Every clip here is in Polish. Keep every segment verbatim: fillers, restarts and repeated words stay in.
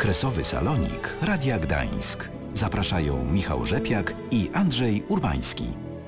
Kresowy Salonik Radia Gdańsk. Zapraszają Michał Rzepiak i Andrzej Urbański.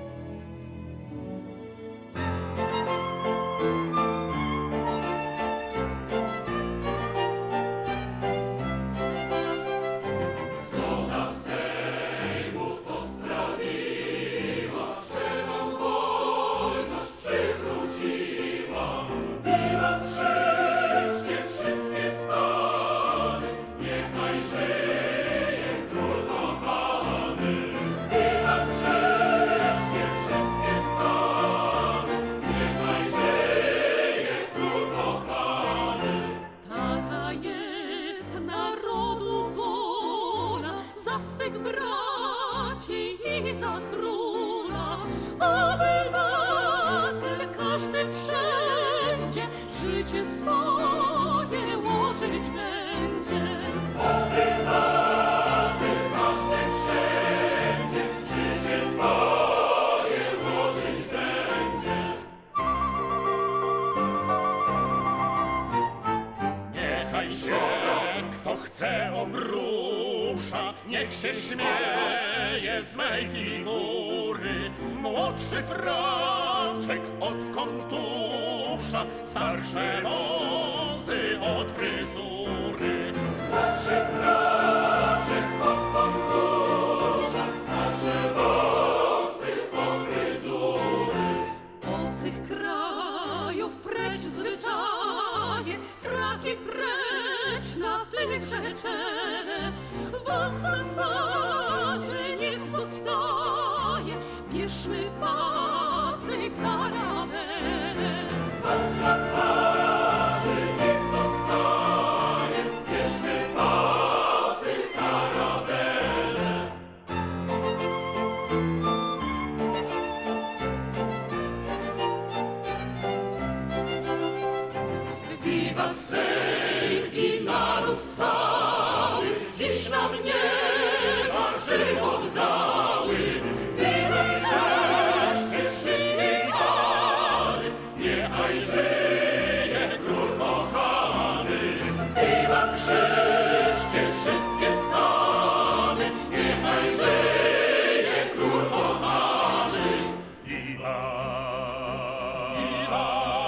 Niech się śmieje z mej figury, młodszy fraczek od kontusza, starsze wąsy od fryzury. Młodszy fraczek od kontusza, starsze wąsy od fryzury. Obcych krajów precz zwyczaje, fraki precz na tych rzeczene. Was na twarzy niech zostaje, bierzmy pasy karamelę. Was na twarzy niech zostaje, bierzmy pasy karamelę. Wiwat Sejm i naród cały, dziś nam nieba żywot dały. Wiwat wreszcie wszystkie stany, niechaj żyje król kochany. Wiwat wreszcie wszystkie stany, niechaj żyje król kochany. Wiwat, wiwat.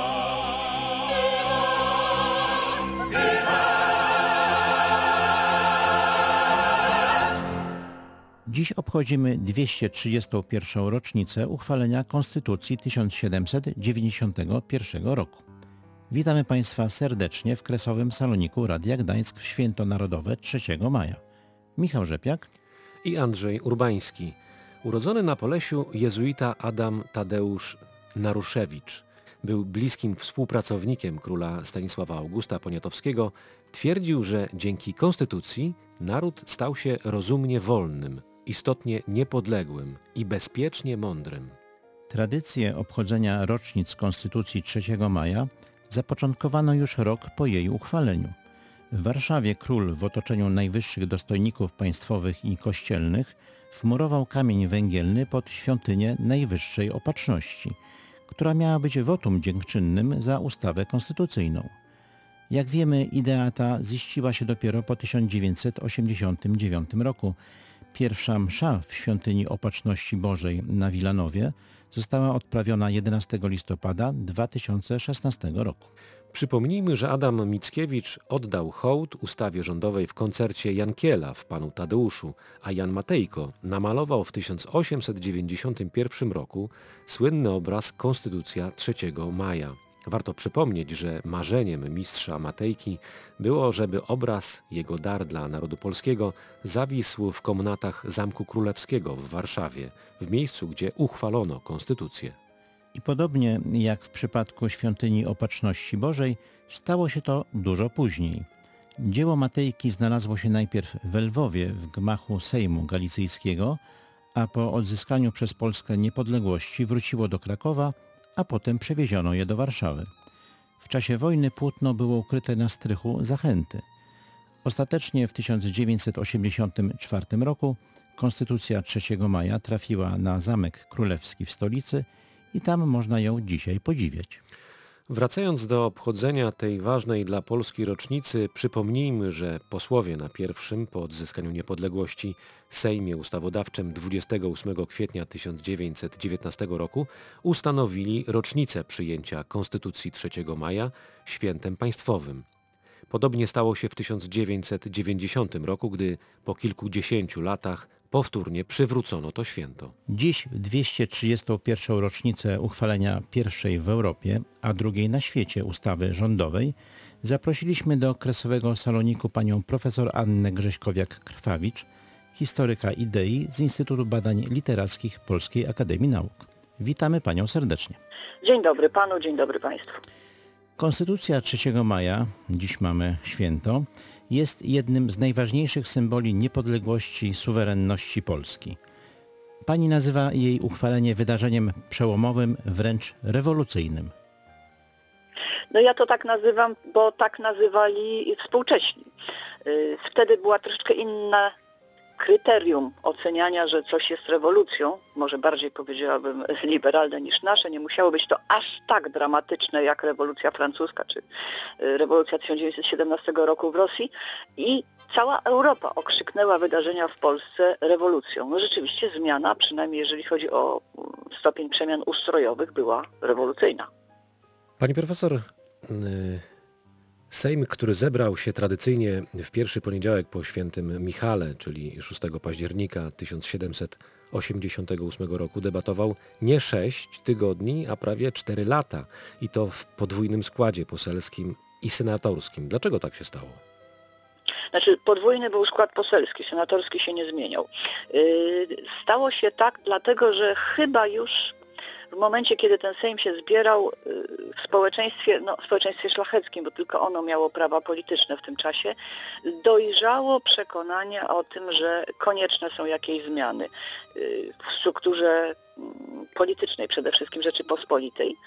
Dziś obchodzimy dwieście trzydziestą pierwszą rocznicę uchwalenia Konstytucji tysiąc siedemset dziewięćdziesiątego pierwszego roku. Witamy Państwa serdecznie w Kresowym Saloniku Radia Gdańsk w Święto Narodowe trzeciego maja. Michał Rzepiak i Andrzej Urbański. Urodzony na Polesiu jezuita Adam Tadeusz Naruszewicz był bliskim współpracownikiem króla Stanisława Augusta Poniatowskiego. Twierdził, że dzięki Konstytucji naród stał się rozumnie wolnym, istotnie niepodległym i bezpiecznie mądrym. Tradycję obchodzenia rocznic Konstytucji trzeciego maja zapoczątkowano już rok po jej uchwaleniu. W Warszawie król w otoczeniu najwyższych dostojników państwowych i kościelnych wmurował kamień węgielny pod świątynię Najwyższej Opatrzności, która miała być wotum dziękczynnym za ustawę konstytucyjną. Jak wiemy, idea ta ziściła się dopiero po tysiąc dziewięćset osiemdziesiątym dziewiątym roku. Pierwsza msza w Świątyni Opatrzności Bożej na Wilanowie została odprawiona jedenastego listopada dwa tysiące szesnastego roku. Przypomnijmy, że Adam Mickiewicz oddał hołd ustawie rządowej w koncercie Jankiela w Panu Tadeuszu, a Jan Matejko namalował w tysiąc osiemset dziewięćdziesiątym pierwszym roku słynny obraz Konstytucja trzeciego maja. Warto przypomnieć, że marzeniem mistrza Matejki było, żeby obraz, jego dar dla narodu polskiego, zawisł w komnatach Zamku Królewskiego w Warszawie, w miejscu, gdzie uchwalono konstytucję. I podobnie jak w przypadku Świątyni Opatrzności Bożej, stało się to dużo później. Dzieło Matejki znalazło się najpierw w Lwowie w gmachu Sejmu Galicyjskiego, a po odzyskaniu przez Polskę niepodległości wróciło do Krakowa, a potem przewieziono je do Warszawy. W czasie wojny płótno było ukryte na strychu Zachęty. Ostatecznie w tysiąc dziewięćset osiemdziesiątym czwartym roku Konstytucja trzeciego maja trafiła na Zamek Królewski w stolicy i tam można ją dzisiaj podziwiać. Wracając do obchodzenia tej ważnej dla Polski rocznicy, przypomnijmy, że posłowie na pierwszym po odzyskaniu niepodległości Sejmie Ustawodawczym dwudziestego ósmego kwietnia tysiąc dziewięćset dziewiętnastego roku ustanowili rocznicę przyjęcia Konstytucji trzeciego maja świętem państwowym. Podobnie stało się w tysiąc dziewięćset dziewięćdziesiątym roku, gdy po kilkudziesięciu latach powtórnie przywrócono to święto. Dziś w dwieście trzydziestą pierwszą rocznicę uchwalenia pierwszej w Europie, a drugiej na świecie ustawy rządowej zaprosiliśmy do Kresowego Saloniku panią profesor Annę Grześkowiak-Krwawicz, historyka idei z Instytutu Badań Literackich Polskiej Akademii Nauk. Witamy panią serdecznie. Dzień dobry panu, dzień dobry państwu. Konstytucja trzeciego maja, dziś mamy święto, jest jednym z najważniejszych symboli niepodległości i suwerenności Polski. Pani nazywa jej uchwalenie wydarzeniem przełomowym, wręcz rewolucyjnym. No ja to tak nazywam, bo tak nazywali współcześni. Wtedy była troszeczkę inna kryterium oceniania, że coś jest rewolucją, może bardziej powiedziałabym liberalne niż nasze, nie musiało być to aż tak dramatyczne jak rewolucja francuska czy rewolucja tysiąc dziewięćset siedemnastego roku w Rosji i cała Europa okrzyknęła wydarzenia w Polsce rewolucją. No rzeczywiście zmiana, przynajmniej jeżeli chodzi o stopień przemian ustrojowych, była rewolucyjna. Pani profesor, Sejm, który zebrał się tradycyjnie w pierwszy poniedziałek po świętym Michale, czyli szóstego października tysiąc siedemset osiemdziesiątego ósmego roku, debatował nie sześć tygodni, a prawie cztery lata. I to w podwójnym składzie poselskim i senatorskim. Dlaczego tak się stało? Znaczy podwójny był skład poselski, senatorski się nie zmieniał. Stało się tak dlatego, że chyba już w momencie, kiedy ten Sejm się zbierał w społeczeństwie, no w społeczeństwie szlacheckim, bo tylko ono miało prawa polityczne w tym czasie, dojrzało przekonanie o tym, że konieczne są jakieś zmiany w strukturze politycznej przede wszystkim Rzeczypospolitej,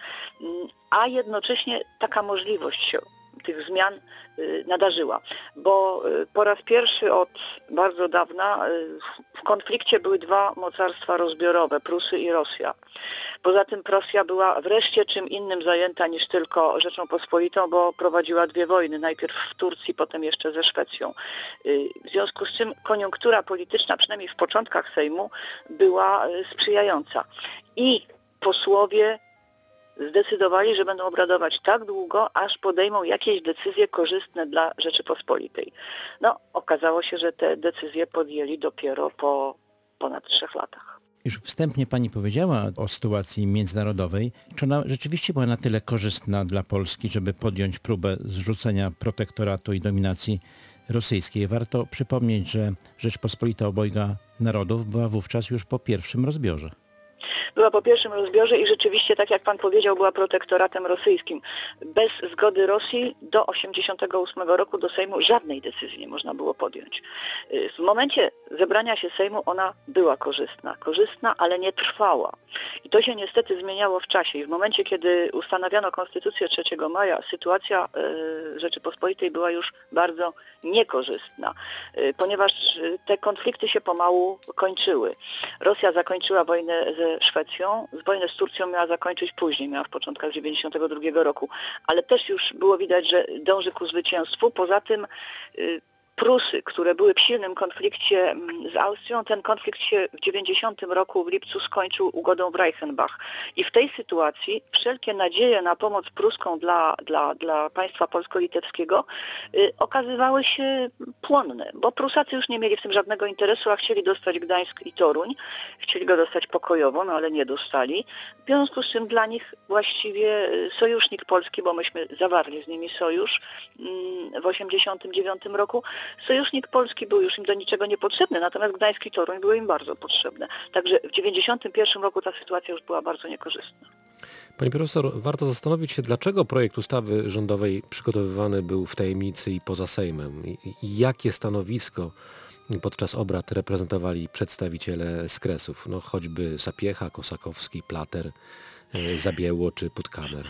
a jednocześnie taka możliwość się tych zmian nadarzyła, bo po raz pierwszy od bardzo dawna w konflikcie były dwa mocarstwa rozbiorowe, Prusy i Rosja. Poza tym Rosja była wreszcie czym innym zajęta niż tylko Rzecząpospolitą, bo prowadziła dwie wojny, najpierw w Turcji, potem jeszcze ze Szwecją. W związku z czym koniunktura polityczna, przynajmniej w początkach Sejmu, była sprzyjająca. I posłowie zdecydowali, że będą obradować tak długo, aż podejmą jakieś decyzje korzystne dla Rzeczypospolitej. No, okazało się, że te decyzje podjęli dopiero po ponad trzech latach. Już wstępnie pani powiedziała o sytuacji międzynarodowej. Czy ona rzeczywiście była na tyle korzystna dla Polski, żeby podjąć próbę zrzucenia protektoratu i dominacji rosyjskiej? Warto przypomnieć, że Rzeczpospolita obojga narodów była wówczas już po pierwszym rozbiorze. Była po pierwszym rozbiorze i rzeczywiście, tak jak pan powiedział, była protektoratem rosyjskim. Bez zgody Rosji do osiemdziesiątego ósmego roku do Sejmu żadnej decyzji nie można było podjąć. W momencie zebrania się Sejmu ona była korzystna. Korzystna, ale nie trwała. I to się niestety zmieniało w czasie. I w momencie, kiedy ustanawiano Konstytucję trzeciego maja, sytuacja Rzeczypospolitej była już bardzo niekorzystna, ponieważ te konflikty się pomału kończyły. Rosja zakończyła wojnę ze Szwecją, wojnę z Turcją miała zakończyć później, miała w początkach dziewięćdziesiątego drugiego roku, ale też już było widać, że dąży ku zwycięstwu. Poza tym Prusy, które były w silnym konflikcie z Austrią, ten konflikt się w dziewięćdziesiątym roku w lipcu skończył ugodą w Reichenbach. I w tej sytuacji wszelkie nadzieje na pomoc pruską dla, dla, dla państwa polsko-litewskiego y, okazywały się płonne, bo Prusacy już nie mieli w tym żadnego interesu, a chcieli dostać Gdańsk i Toruń. Chcieli go dostać pokojowo, no ale nie dostali. W związku z czym dla nich właściwie sojusznik polski, bo myśmy zawarli z nimi sojusz y, w osiemdziesiątym dziewiątym roku, sojusznik polski był już im do niczego niepotrzebny, natomiast Gdańsk i Toruń były im bardzo potrzebne. Także w dziewięćdziesiątym pierwszym roku ta sytuacja już była bardzo niekorzystna. Pani profesor, warto zastanowić się, dlaczego projekt ustawy rządowej przygotowywany był w tajemnicy i poza Sejmem. I, i jakie stanowisko podczas obrad reprezentowali przedstawiciele z Kresów, no choćby Sapiecha, Kosakowski, Plater, Zabieło czy Puttkamer.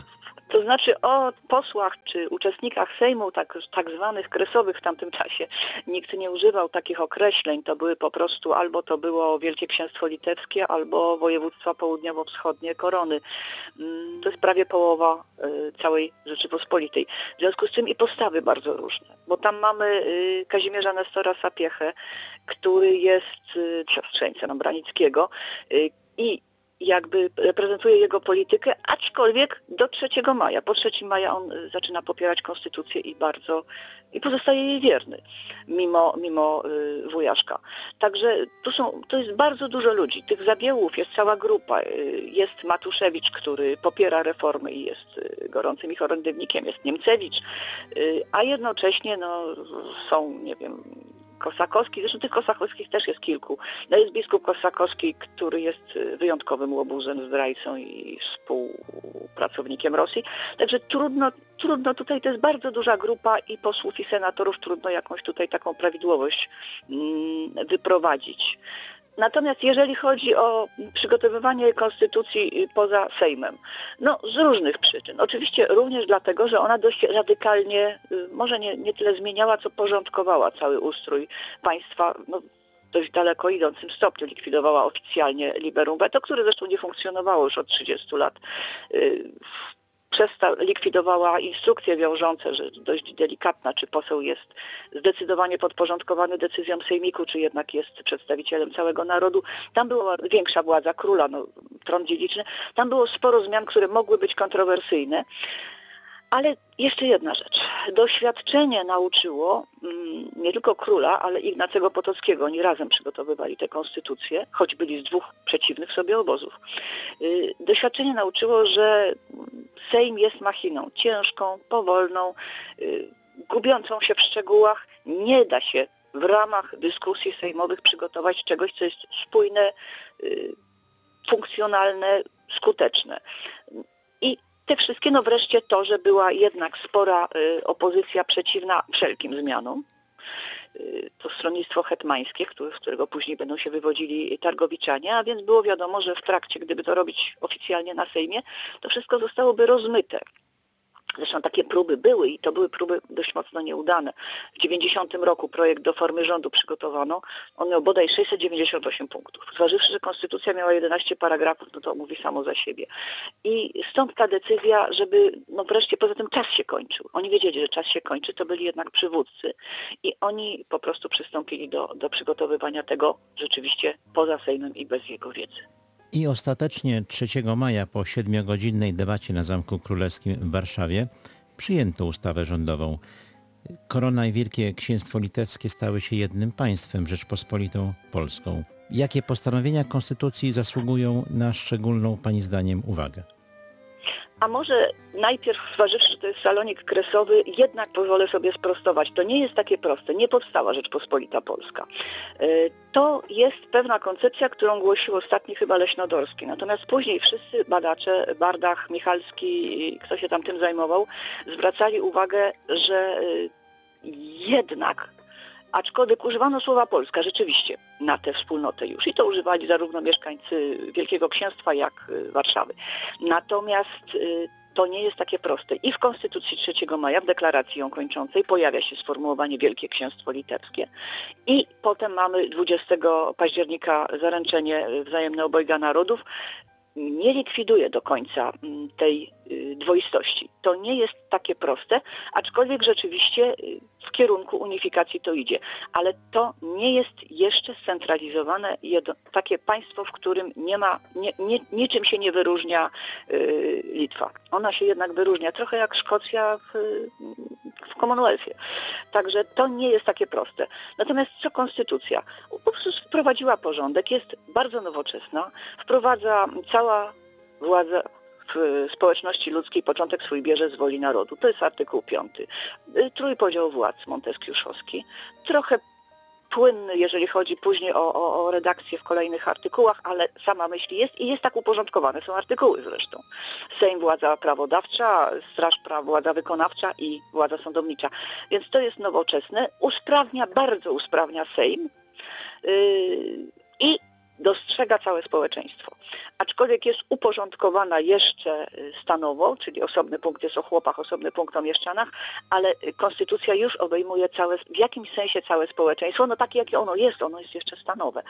To znaczy o posłach czy uczestnikach Sejmu, tak, tak zwanych kresowych w tamtym czasie, nikt nie używał takich określeń. To były po prostu albo to było Wielkie Księstwo Litewskie, albo województwa południowo-wschodnie korony. To jest prawie połowa całej Rzeczypospolitej. W związku z tym i postawy bardzo różne, bo tam mamy Kazimierza Nestora Sapiehę, który jest siostrzeńcem Branickiego i jakby reprezentuje jego politykę, aczkolwiek do trzeciego maja. Po trzeciego maja on zaczyna popierać konstytucję i bardzo i pozostaje jej wierny, mimo, mimo y, wujaszka. Także tu są, to jest bardzo dużo ludzi. Tych zabiełów jest cała grupa. Y, jest Matuszewicz, który popiera reformy i jest y, gorącym ich orędownikiem, jest Niemcewicz, y, a jednocześnie no, są, nie wiem, Kosakowski, zresztą tych Kosakowskich też jest kilku. No jest biskup Kosakowski, który jest wyjątkowym łobuzem, zdrajcą i współpracownikiem Rosji. Także trudno, trudno tutaj, to jest bardzo duża grupa i posłów i senatorów, trudno jakąś tutaj taką prawidłowość mm, wyprowadzić. Natomiast jeżeli chodzi o przygotowywanie konstytucji poza Sejmem, no z różnych przyczyn. Oczywiście również dlatego, że ona dość radykalnie, może nie, nie tyle zmieniała, co porządkowała cały ustrój państwa, no, w dość daleko idącym stopniu likwidowała oficjalnie liberum veto, które zresztą nie funkcjonowało już od trzydziestu lat. Przesta- likwidowała instrukcje wiążące, że dość delikatna, czy poseł jest zdecydowanie podporządkowany decyzjom sejmiku, czy jednak jest przedstawicielem całego narodu. Tam była większa władza króla, no, tron dziedziczny. Tam było sporo zmian, które mogły być kontrowersyjne. Ale jeszcze jedna rzecz. Doświadczenie nauczyło mm, nie tylko króla, ale Ignacego Potockiego. Oni razem przygotowywali tę konstytucję, choć byli z dwóch przeciwnych sobie obozów. Yy, doświadczenie nauczyło, że Sejm jest machiną ciężką, powolną, yy, gubiącą się w szczegółach. Nie da się w ramach dyskusji sejmowych przygotować czegoś, co jest spójne, yy, funkcjonalne, skuteczne. I te wszystkie, no wreszcie to, że była jednak spora y, opozycja przeciwna wszelkim zmianom. Y, to stronnictwo hetmańskie, który, z którego później będą się wywodzili targowiczanie, a więc było wiadomo, że w trakcie, gdyby to robić oficjalnie na Sejmie, to wszystko zostałoby rozmyte. Zresztą takie próby były i to były próby dość mocno nieudane. W dziewięćdziesiątym roku projekt do formy rządu przygotowano. On miał bodaj sześćset dziewięćdziesiąt osiem punktów. Zważywszy, że konstytucja miała jedenaście paragrafów, no to mówi samo za siebie. I stąd ta decyzja, żeby no wreszcie, poza tym czas się kończył. Oni wiedzieli, że czas się kończy, to byli jednak przywódcy i oni po prostu przystąpili do, do przygotowywania tego rzeczywiście poza Sejmem i bez jego wiedzy. I ostatecznie trzeciego maja po siedmiogodzinnej debacie na Zamku Królewskim w Warszawie przyjęto ustawę rządową. Korona i Wielkie Księstwo Litewskie stały się jednym państwem, Rzeczpospolitą Polską. Jakie postanowienia Konstytucji zasługują na szczególną Pani zdaniem uwagę? A może najpierw, zważywszy, że to jest salonik kresowy, jednak pozwolę sobie sprostować. To nie jest takie proste. Nie powstała Rzeczpospolita Polska. To jest pewna koncepcja, którą głosił ostatni chyba Leśnodorski. Natomiast później wszyscy badacze, Bardach, Michalski, kto się tam tym zajmował, zwracali uwagę, że jednak, aczkolwiek używano słowa Polska rzeczywiście na tę wspólnotę już i to używali zarówno mieszkańcy Wielkiego Księstwa, jak Warszawy. Natomiast to nie jest takie proste. I w Konstytucji trzeciego maja, w deklaracji ją kończącej, pojawia się sformułowanie Wielkie Księstwo Litewskie i potem mamy dwudziestego października zaręczenie wzajemne obojga narodów. Nie likwiduje do końca tej dwoistości. To nie jest takie proste, aczkolwiek rzeczywiście w kierunku unifikacji to idzie. Ale to nie jest jeszcze scentralizowane jedno, takie państwo, w którym nie ma, nie, nie, niczym się nie wyróżnia y, Litwa. Ona się jednak wyróżnia, trochę jak Szkocja w, w Commonwealthie. Także to nie jest takie proste. Natomiast co konstytucja? Po prostu wprowadziła porządek, jest bardzo nowoczesna, wprowadza cała władza w społeczności ludzkiej, początek swój bierze z woli narodu. To jest artykuł piąty. Trójpodział władz monteskiuszowski. Trochę płynny, jeżeli chodzi później o, o, o redakcję w kolejnych artykułach, ale sama myśl jest i jest tak uporządkowane. Są artykuły zresztą. Sejm władza prawodawcza, Straż praw władza wykonawcza i władza sądownicza. Więc to jest nowoczesne. Usprawnia, bardzo usprawnia Sejm. Yy, I dostrzega całe społeczeństwo. Aczkolwiek jest uporządkowana jeszcze stanowo, czyli osobny punkt jest o chłopach, osobny punkt o mieszczanach, ale konstytucja już obejmuje całe, w jakimś sensie całe społeczeństwo, no takie jakie ono jest, ono jest jeszcze stanowe.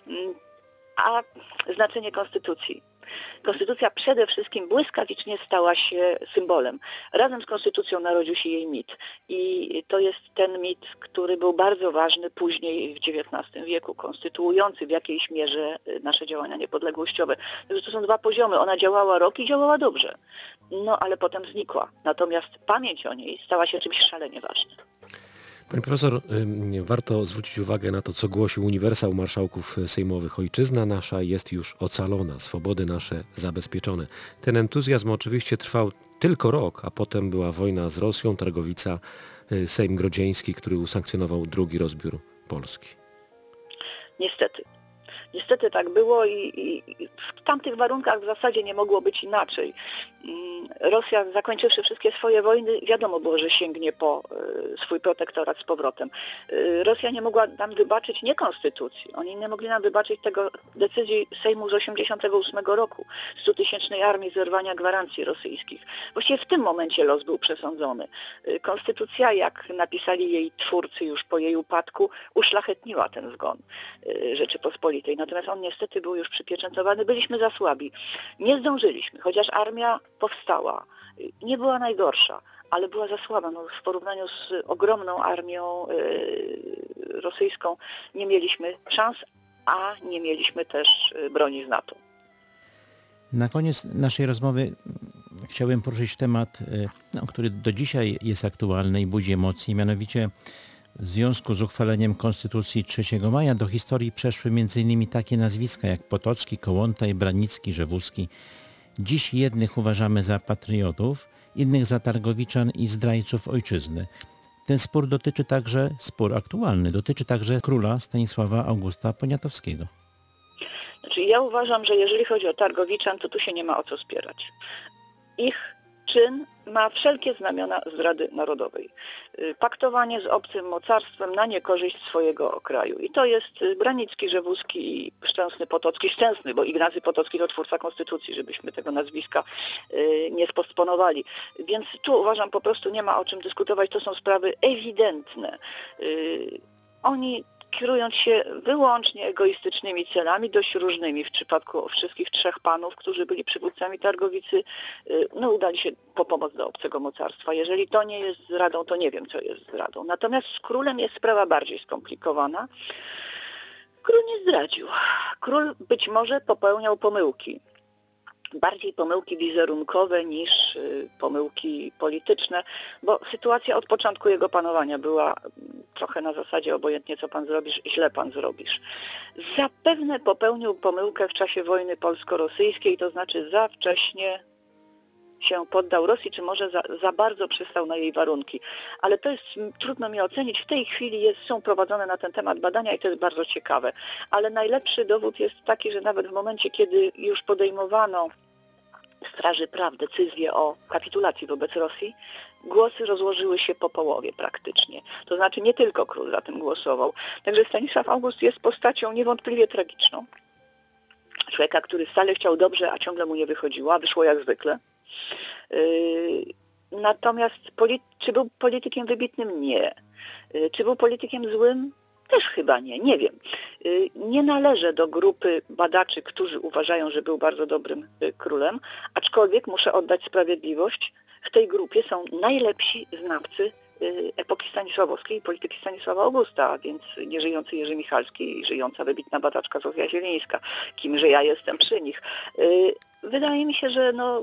A znaczenie konstytucji. Konstytucja przede wszystkim błyskawicznie stała się symbolem. Razem z konstytucją narodził się jej mit. I to jest ten mit, który był bardzo ważny później w dziewiętnastym wieku, konstytuujący w jakiejś mierze nasze działania niepodległościowe. Także to są dwa poziomy. Ona działała rok i działała dobrze. No ale potem znikła. Natomiast pamięć o niej stała się czymś szalenie ważnym. Pani profesor, warto zwrócić uwagę na to, co głosił Uniwersał Marszałków Sejmowych. Ojczyzna nasza jest już ocalona, swobody nasze zabezpieczone. Ten entuzjazm oczywiście trwał tylko rok, a potem była wojna z Rosją, Targowica, Sejm Grodzieński, który usankcjonował drugi rozbiór Polski. Niestety. Niestety tak było i, i w tamtych warunkach w zasadzie nie mogło być inaczej. Rosja, zakończywszy wszystkie swoje wojny, wiadomo było, że sięgnie po swój protektorat z powrotem. Rosja nie mogła nam wybaczyć nie konstytucji, oni nie mogli nam wybaczyć tego decyzji Sejmu z osiemdziesiątego ósmego roku, stutysięcznej armii, zerwania gwarancji rosyjskich. Właściwie w tym momencie los był przesądzony. Konstytucja, jak napisali jej twórcy już po jej upadku, uszlachetniła ten zgon Rzeczypospolitej. Natomiast on niestety był już przypieczętowany, byliśmy za słabi. Nie zdążyliśmy, chociaż armia powstała. Nie była najgorsza, ale była za słaba. No, w porównaniu z ogromną armią yy, rosyjską nie mieliśmy szans, a nie mieliśmy też broni z NATO. Na koniec naszej rozmowy chciałbym poruszyć temat, no, który do dzisiaj jest aktualny i budzi emocje, mianowicie w związku z uchwaleniem Konstytucji trzeciego maja do historii przeszły między innymi takie nazwiska jak Potocki, Kołłątaj, Branicki, Rzewuski. Dziś jednych uważamy za patriotów, innych za targowiczan i zdrajców ojczyzny. Ten spór dotyczy także, spór aktualny, dotyczy także króla Stanisława Augusta Poniatowskiego. Znaczy ja uważam, że jeżeli chodzi o targowiczan, to tu się nie ma o co spierać. Ich czyn ma wszelkie znamiona zdrady narodowej. Paktowanie z obcym mocarstwem na niekorzyść swojego kraju. I to jest Branicki, Rzewuski i Szczęsny Potocki. Szczęsny, bo Ignacy Potocki to twórca konstytucji, żebyśmy tego nazwiska nie spostponowali. Więc tu uważam, po prostu nie ma o czym dyskutować. To są sprawy ewidentne. Oni kierując się wyłącznie egoistycznymi celami, dość różnymi w przypadku wszystkich trzech panów, którzy byli przywódcami Targowicy, no udali się po pomoc do obcego mocarstwa. Jeżeli to nie jest zdradą, to nie wiem, co jest zdradą. Natomiast z królem jest sprawa bardziej skomplikowana. Król nie zdradził. Król być może popełniał pomyłki. Bardziej pomyłki wizerunkowe niż pomyłki polityczne, bo sytuacja od początku jego panowania była trochę na zasadzie obojętnie co pan zrobisz, źle pan zrobisz. Zapewne popełnił pomyłkę w czasie wojny polsko-rosyjskiej, to znaczy za wcześnie się poddał Rosji, czy może za, za bardzo przystał na jej warunki. Ale to jest trudno mi ocenić. W tej chwili jest, są prowadzone na ten temat badania i to jest bardzo ciekawe. Ale najlepszy dowód jest taki, że nawet w momencie, kiedy już podejmowano Straży Praw decyzję o kapitulacji wobec Rosji, głosy rozłożyły się po połowie praktycznie. To znaczy nie tylko król za tym głosował. Także Stanisław August jest postacią niewątpliwie tragiczną. Człowieka, który wcale chciał dobrze, a ciągle mu nie wychodziło, a wyszło jak zwykle. Yy, natomiast poli- czy był politykiem wybitnym? Nie. Yy, czy był politykiem złym? Też chyba nie, nie wiem. Yy, nie należę do grupy badaczy, którzy uważają, że był bardzo dobrym yy, królem, aczkolwiek muszę oddać sprawiedliwość. W tej grupie są najlepsi znawcy yy, epoki stanisławowskiej i polityki Stanisława Augusta, a więc nieżyjący Jerzy Michalski i żyjąca wybitna badaczka Zofia Zielińska, kimże ja jestem przy nich. Yy, Wydaje mi się, że no,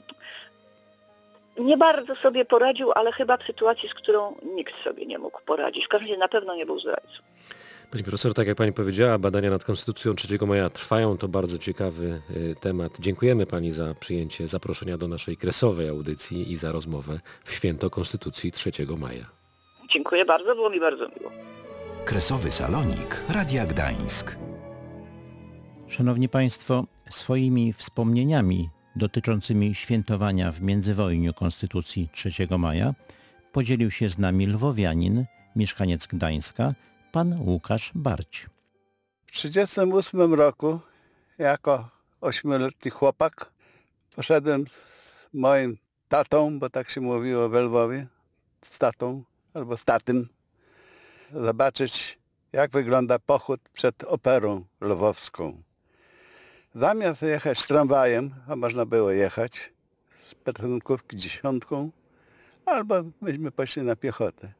nie bardzo sobie poradził, ale chyba w sytuacji, z którą nikt sobie nie mógł poradzić. W każdym razie na pewno nie był zdrajcą. Pani profesor, tak jak pani powiedziała, badania nad Konstytucją trzeciego maja trwają. To bardzo ciekawy y, temat. Dziękujemy pani za przyjęcie zaproszenia do naszej kresowej audycji i za rozmowę w święto Konstytucji trzeciego maja. Dziękuję bardzo, było mi bardzo miło. Kresowy salonik Radia Gdańsk. Szanowni Państwo, swoimi wspomnieniami dotyczącymi świętowania w międzywojniu Konstytucji trzeciego maja podzielił się z nami lwowianin, mieszkaniec Gdańska, pan Łukasz Barć. W trzydziestym ósmym roku jako ośmioletni chłopak poszedłem z moim tatą, bo tak się mówiło w Lwowie, z tatą albo z tatym, zobaczyć, jak wygląda pochód przed Operą Lwowską. Zamiast jechać z tramwajem, a można było jechać z personkówki dziesiątką, albo myśmy poszli na piechotę.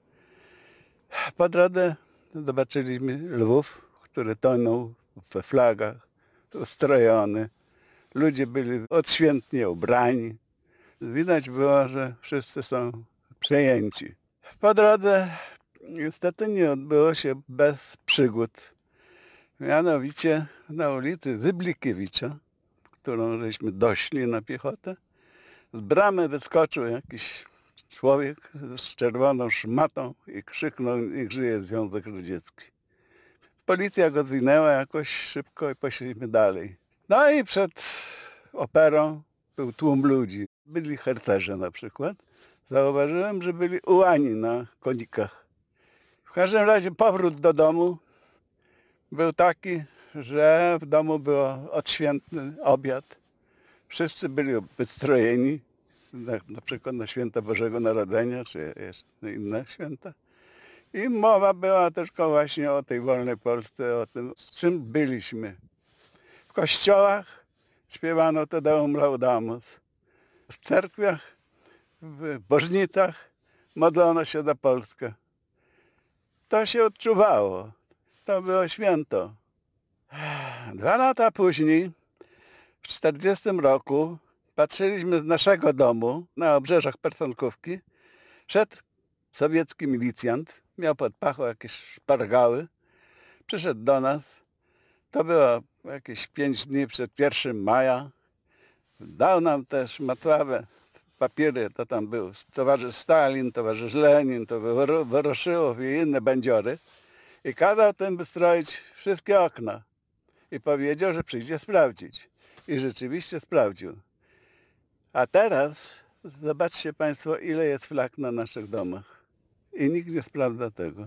Po drodze zobaczyliśmy Lwów, który tonął we flagach, ustrojony. Ludzie byli odświętnie ubrani. Widać było, że wszyscy są przejęci. Po drodze niestety nie odbyło się bez przygód. Mianowicie na ulicy Zyblikiewicza, którą żeśmy doszli na piechotę, z bramy wyskoczył jakiś człowiek z czerwoną szmatą i krzyknął: niech żyje Związek Radziecki. Policja go zwinęła jakoś szybko i poszliśmy dalej. No i przed operą był tłum ludzi. Byli harcerze na przykład. Zauważyłem, że byli ułani na konikach. W każdym razie powrót do domu był taki, że w domu był odświętny obiad. Wszyscy byli wystrojeni, na, na przykład na święta Bożego Narodzenia, czy jeszcze inne święta. I mowa była tylko właśnie o tej wolnej Polsce, o tym, z czym byliśmy. W kościołach śpiewano Te Deum Laudamus. W cerkwiach, w bożnicach modlono się za Polskę. To się odczuwało. To było święto. Dwa lata później, w czterdziestym roku, patrzyliśmy z naszego domu na obrzeżach Personkówki. Szedł sowiecki milicjant, miał pod pachą jakieś szpargały. Przyszedł do nas. To było jakieś pięć dni przed pierwszym maja. Dał nam też matławe papiery, to tam był towarzysz Stalin, towarzysz Lenin, to był Woroszyłow i inne bandziory. I kazał tym wystroić wszystkie okna. I powiedział, że przyjdzie sprawdzić. I rzeczywiście sprawdził. A teraz zobaczcie Państwo, ile jest flag na naszych domach. I nikt nie sprawdza tego.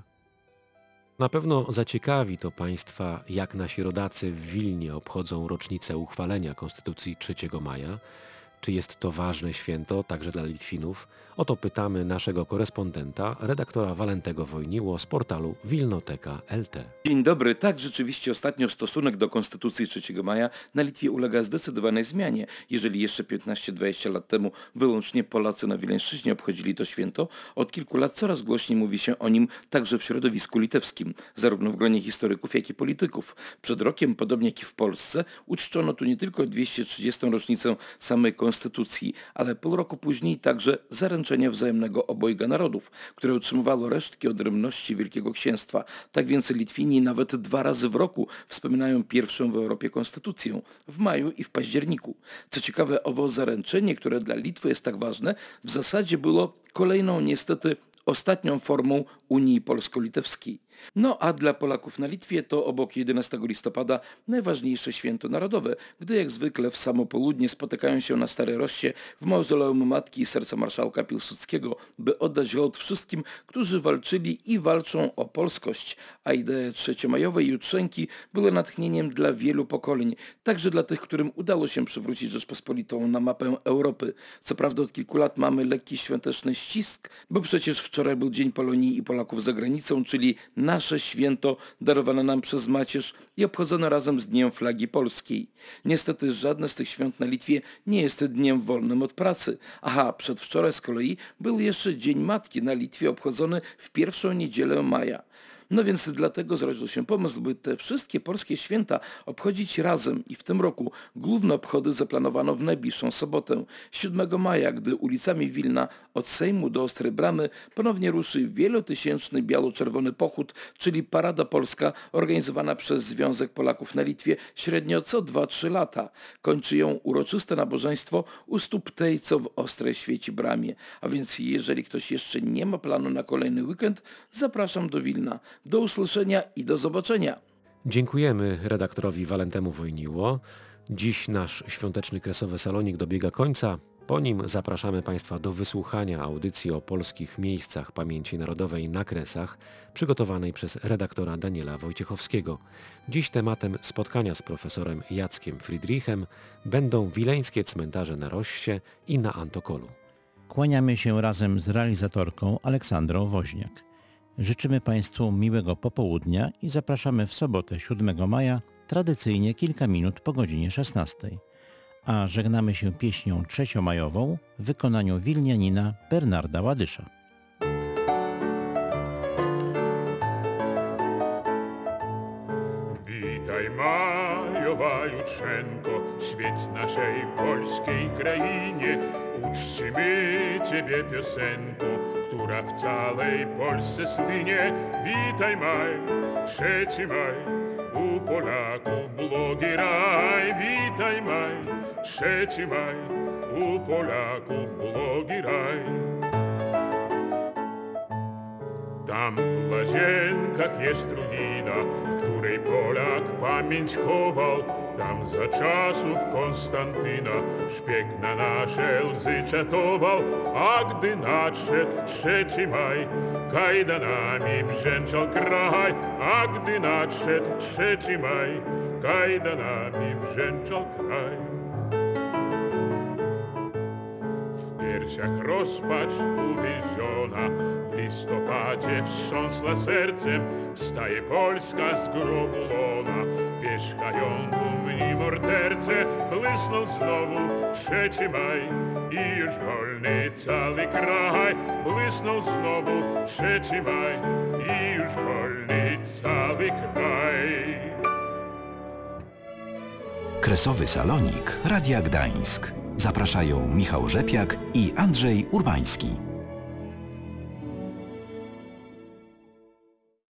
Na pewno zaciekawi to Państwa, jak nasi rodacy w Wilnie obchodzą rocznicę uchwalenia Konstytucji trzeciego maja. Czy jest to ważne święto także dla Litwinów? O to pytamy naszego korespondenta, redaktora Walentego Wojniło z portalu wilnoteka kropka el te. Dzień dobry. Tak, rzeczywiście ostatnio stosunek do Konstytucji trzeciego maja na Litwie ulega zdecydowanej zmianie. Jeżeli jeszcze piętnaście dwadzieścia lat temu wyłącznie Polacy na Wileńszczyźnie obchodzili to święto, od kilku lat coraz głośniej mówi się o nim także w środowisku litewskim, zarówno w gronie historyków, jak i polityków. Przed rokiem, podobnie jak i w Polsce, uczczono tu nie tylko dwieście trzydziestą rocznicę samej Konstytucji, ale pół roku później także zaręczenie wzajemnego obojga narodów, które utrzymywało resztki odrębności Wielkiego Księstwa. Tak więc Litwini nawet dwa razy w roku wspominają pierwszą w Europie konstytucję, w maju i w październiku. Co ciekawe, owo zaręczenie, które dla Litwy jest tak ważne, w zasadzie było kolejną niestety ostatnią formą Unii Polsko-Litewskiej. No a dla Polaków na Litwie to obok jedenastego listopada najważniejsze święto narodowe, gdy jak zwykle w samo południe spotykają się na Starej Rossie w mauzoleum Matki i Serca Marszałka Piłsudskiego, by oddać hołd wszystkim, którzy walczyli i walczą o polskość, a idee trzeciomajowej jutrzenki były natchnieniem dla wielu pokoleń, także dla tych, którym udało się przywrócić Rzeczpospolitą na mapę Europy. Co prawda od kilku lat mamy lekki świąteczny ścisk, bo przecież wczoraj był Dzień Polonii i Polaków za granicą, czyli nasze święto darowane nam przez macierz i obchodzone razem z Dniem Flagi Polskiej. Niestety żadne z tych świąt na Litwie nie jest dniem wolnym od pracy. Aha, przedwczoraj z kolei był jeszcze Dzień Matki na Litwie obchodzony w pierwszą niedzielę maja. No więc dlatego zrodził się pomysł, by te wszystkie polskie święta obchodzić razem i w tym roku główne obchody zaplanowano w najbliższą sobotę, siódmego maja, gdy ulicami Wilna od Sejmu do Ostrej Bramy ponownie ruszy wielotysięczny biało-czerwony pochód, czyli Parada Polska organizowana przez Związek Polaków na Litwie średnio co dwa trzy lata. Kończy ją uroczyste nabożeństwo u stóp tej, co w Ostrej świeci bramie. A więc jeżeli ktoś jeszcze nie ma planu na kolejny weekend, zapraszam do Wilna. Do usłyszenia i do zobaczenia. Dziękujemy redaktorowi Walentemu Wojniło. Dziś nasz świąteczny kresowy salonik dobiega końca. Po nim zapraszamy Państwa do wysłuchania audycji o polskich miejscach pamięci narodowej na Kresach, przygotowanej przez redaktora Daniela Wojciechowskiego. Dziś tematem spotkania z profesorem Jackiem Friedrichem będą wileńskie cmentarze na Rossie i na Antokolu. Kłaniamy się razem z realizatorką Aleksandrą Woźniak. Życzymy Państwu miłego popołudnia i zapraszamy w sobotę siódmego maja, tradycyjnie kilka minut po godzinie szesnastej. A żegnamy się pieśnią trzeciomajową w wykonaniu wilnianina Bernarda Ładysza. Witaj majowa jutrzenko, świeć naszej polskiej krainie. Uczcimy Ciebie piosenką, która w całej Polsce słynie. Witaj maj, trzeci maj, u Polaków błogi raj. Witaj maj, trzeci maj, u Polaków błogi raj. Tam w Łazienkach jest ruina, w której Polak pamięć chował. Tam za czasów Konstantyna szpieg na nasze łzy czatował. A gdy nadszedł trzeci maj, kajdanami brzęczał kraj. A gdy nadszedł trzeci maj, kajdanami brzęczał kraj. W piersiach rozpacz uwięziona, w listopadzie wstrząsła sercem. Wstaje Polska z grobu lona, pierzchają dumni morderce. Błysnął znowu trzeci maj i już wolny cały kraj. Błysnął znowu trzeci maj i już wolny cały kraj. Kresowy Salonik Radia Gdańsk. Zapraszają Michał Rzepiak i Andrzej Urbański.